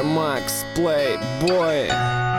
Air Max Playboy.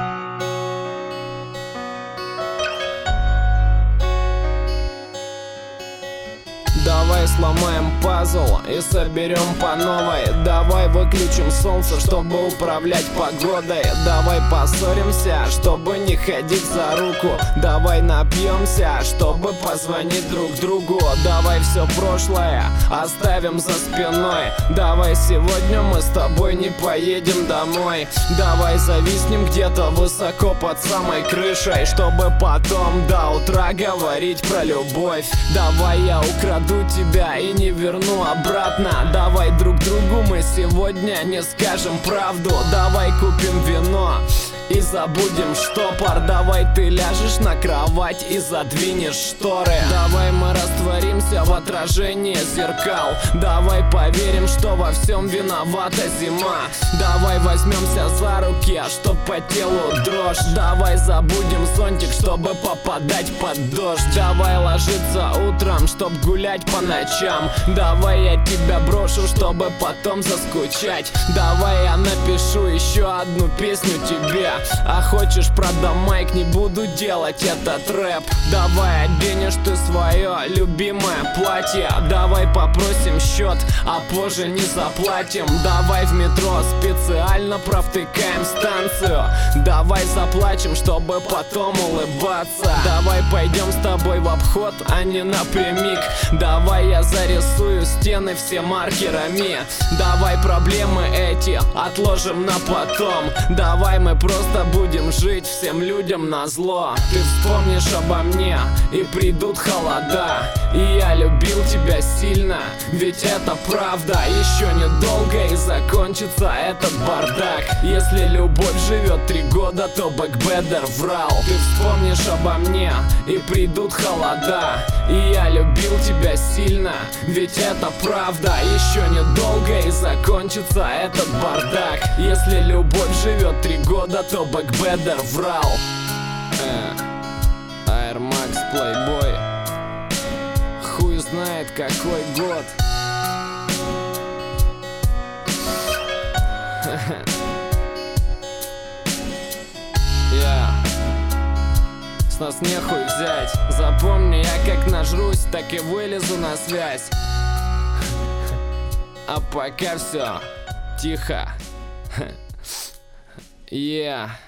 Давай сломаем пазл и соберем по новой. Давай выключим солнце, чтобы управлять погодой. Давай поссоримся, чтобы не ходить за руку. Давай напьемся, чтобы позвонить друг другу. Давай все прошлое оставим за спиной. Давай сегодня мы с тобой не поедем домой. Давай зависнем где-то высоко под самой крышей, чтобы потом до утра говорить про любовь. Давай я украду тебя и не верну обратно. Давай друг другу мы сегодня не скажем правду. Давай купим вино и забудем штопор. Давай ты ляжешь на кровать и задвинешь шторы. Давай мы растворимся в отражении зеркал. Давай поверим, что во всем виновата зима. Давай возьмемся за руки, чтоб по телу дрожь. Давай забудем зонтик, чтобы попадать под дождь. Давай ложиться утром, чтоб гулять по ночам. Давай я тебя брошу, чтобы потом заскучать. Давай я напишу еще одну песню тебе. А хочешь, продам майк, не буду делать этот рэп. Давай оденешь ты свое любимое платье. Давай попросим счет, а позже не заплатим. Давай в метро специально провтыкаем станцию. Давай заплачем, чтобы потом улыбаться. Давай пойдем с тобой в обход, а не напрямик. Давай я зарисую стены все маркерами. Давай проблемы эти отложим на потом. Давай мы просто будем жить всем людям назло. Ты вспомнишь обо мне и придут холода. И я любил тебя сильно, ведь это правда. Еще недолго и закончится этот бардак. Если любовь живет 3 года, то Бэкбедер врал. Ты вспомнишь обо мне и придут холода. И я любил тебя сильно, ведь это правда. Еще недолго и закончится этот бардак. Если любовь живет 3 года, то Бэкбедер врал. Air Max Playboy. Хуй знает какой год. С нас нехуй взять. Запомни, я как нажрусь, так и вылезу на связь. А пока все тихо. Yeah.